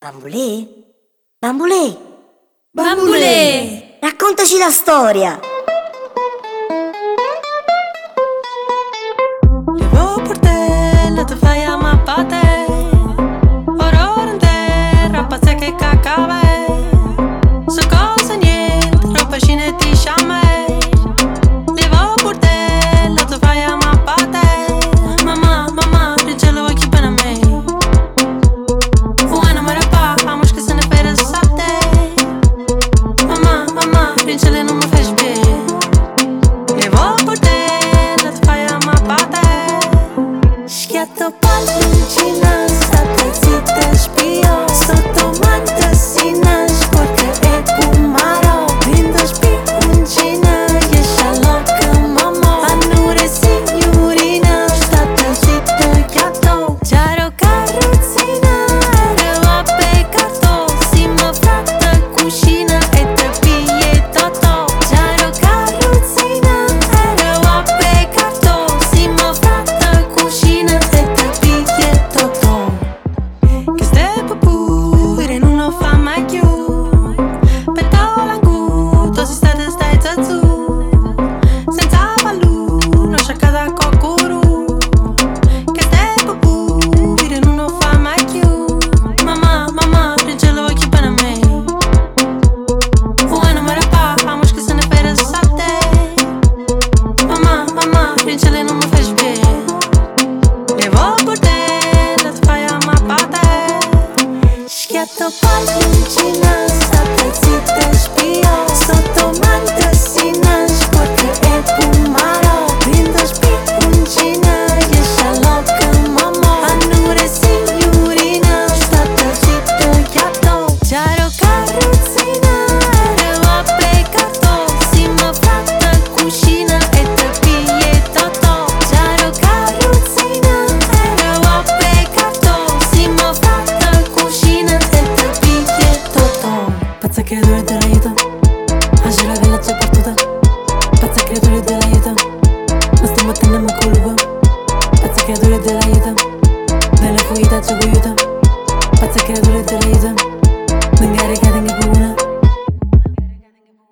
Bambulè? Bambulè? Bambulè! Raccontaci la storia! Levo portella, tu fai a mappate. Ora in terra, pazze che cacave. So cosa niente, roba scine ti sciame. Levo portella, tu fai a mappate. Mamma, mamma, regelo occhi bene a me. Uana marapa, amos que se ne fere sate. Mamma, mamma, regelo non mi fai bene. Levo portella, tu fai a mappate. Schiatto pallucina, state zitta spio. Sotto mantasina, sporca e pumaro. Lindo spioncina, jescia loca mamma. Annure signorina, state zitta chiatto. Chiaro carrozzina, ero a peccato. Sima fratta cucina e te piglie totto. Chiaro carrozzina, ero a peccato. Sima fratta cucina e te piglie totto. Che ste pure non fa mai più. Petto l'anguto, si stai zazzu. Senza valù, non cerca da cocuru. Che ste pure non fa mai più. Mamma, mamma, regelo occhi bene a me. Uana marapa, amos que se ne fere sate. Mamma, mamma, regelo non mi fai bene. Levo portella, tu fai a mappate. Schiatto pallucina, state zitta spio. Sotto mantasina, sporca e pumaro. Lindo spioncina, jescia loca mamma. Annure signorina, state zitta chiatto. Chiaro carrozzina, ero a peccato. Sima fratta cucina e te piglie totto. Chiaro carrozzina, ero a peccato. Sima fratta cucina e te piglie totto. Pazza creatura dell'aiuto, oggi la villa c'è battuta. Pazza creatura dell'aiuto, non stiamo tenendo a curva. Pazza creatura dell'aiuto, nella fuita c'è aiuto. Pazza creatura dell'aiuto.